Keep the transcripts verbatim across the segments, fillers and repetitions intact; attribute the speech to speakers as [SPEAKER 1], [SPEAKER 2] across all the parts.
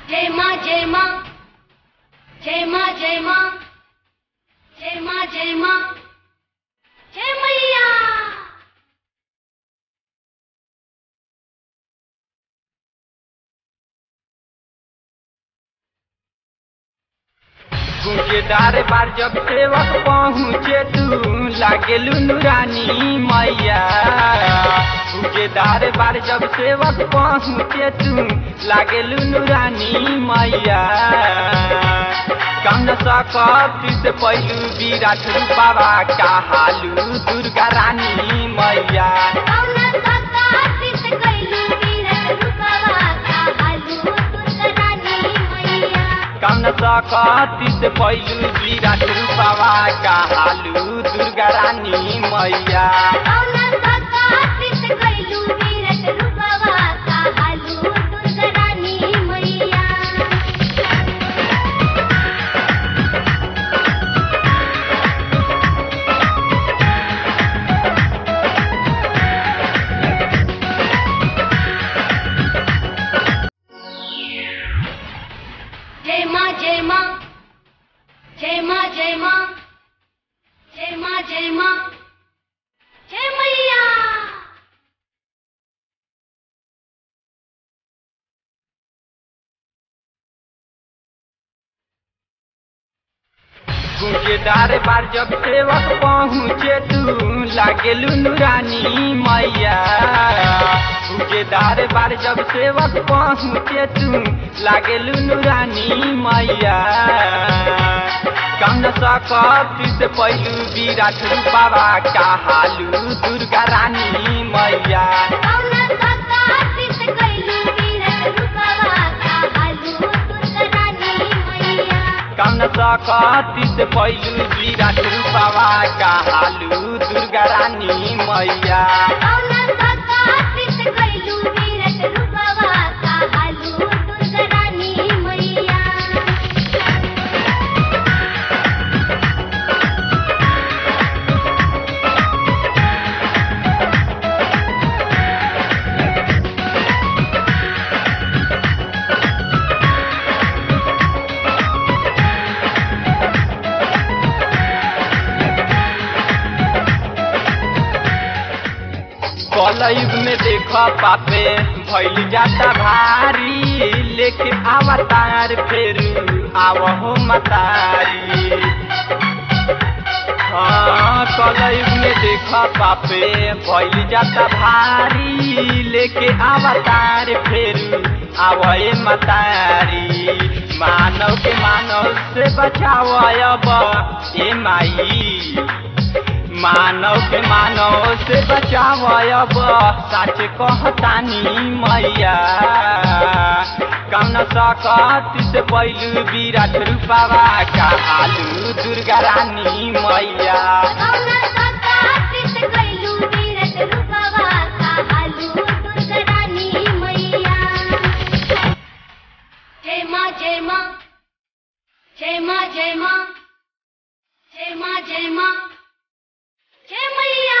[SPEAKER 1] जय माँ जय माँ जय माँ जय माँ जय माँ जय माँ जय मैया।
[SPEAKER 2] गुंजेदार बार जब सेवक पहुँचे तू लागेलू नूरानी मैया। गुंजेदार बार जब सेवक पहुँचे तू लागेलू नूरानी मैया। कौन सकती से पहलू विराट रूपावा कहालू दुर्गा रानी मैया। कौन सकती से पहलू विराट रूपावा कहालू दुर्गा रानी मैया।
[SPEAKER 1] जय माँ जय माँ जय माँ जय माँ जय माँ जय माँ जय मैया।
[SPEAKER 2] गुंजेदार बार जब सेवक पहुँचे तू लागेलू नूरानी मैया। गुंजेदार बार जब सेवक पहुँचे तू लागेलू नूरानी मैया। कौन सकती से पहलू विराट रूपावा कहालू दुर्गा रानी मैया। कौन सकती से पहलू विराट रूपावा कहालू दुर्गा रानी मैया। कलयुग में देखा पापे भइल जाता भारी। लेके अवतार फिर आवहो मतारी। हाँ कलयुग में देखा पापे भइल जाता भारी। लेके अवतार फिर आवए मतारी। मानव के मानव से बचाओ अब ए माई। मानव के मानव से बचाव अब सच कहतानी मैया। कौन सकती से पहलू विराट रूपावा कहालू दुर्गा रानी मैया।
[SPEAKER 1] जय माँ जय माँ जय माँ जय माँ जय माँ जय माँ जय मैया।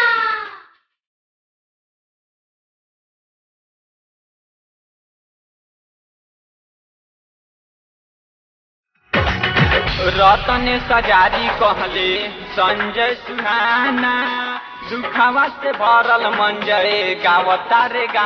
[SPEAKER 2] रतन सजारी कहले संजय सुहाना। दुखवा से भरल मंजरे गावता रे।